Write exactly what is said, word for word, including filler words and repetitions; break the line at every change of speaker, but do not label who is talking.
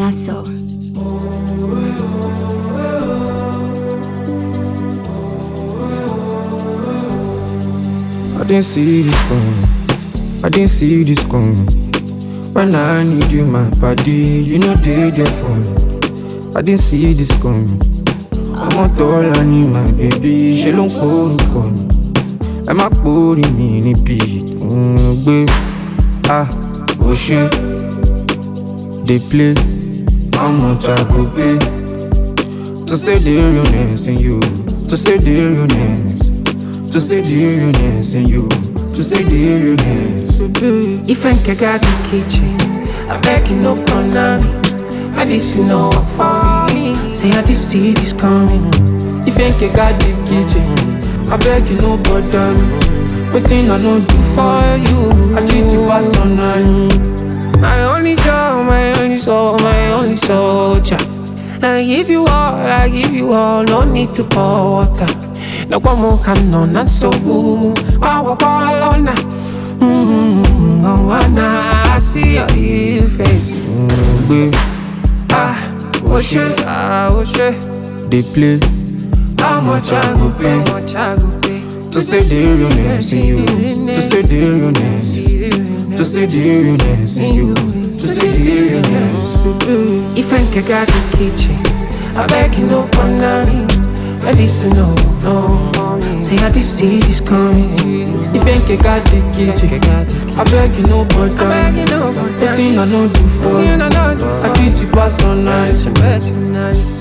Niaso.
I didn't see this coming. I didn't see this coming. When I need you, my body, you know they there for me. I didn't see this coming. I'm not all I need, my baby. She don't call me. I'm not putting me in a beat. Mm, babe. Ah, oh shit. They play. How much I go pay to say the realness in you, to say the realness, to say the realness in you, to say the realness.
If I got the kitchen, I beg you no me. Medicinal for me. Say I didn't see this coming.
If I got the kitchen, I beg you no bother me. Waiting I no do for you, I treat you as on nine.
My only soul, my only soul, my only soldier. I give you all, I give you all, no need to pour water. No one more can on and so good. I walk all alone. Mmm, oh, I see your face.
Mm, babe.
Ah, oh shit, ah, oh shit.
They play.
How much I go pay, how much I go pay
to say the realness in you, to say the realness, to say the realness in you, to say the realness.
If I got the kitchen, I beg you no me. Medicinal, no. Say I didn't see this coming.
If I got the kitchen, I beg you no bother. Waiting I no do for, I treat you pass on night.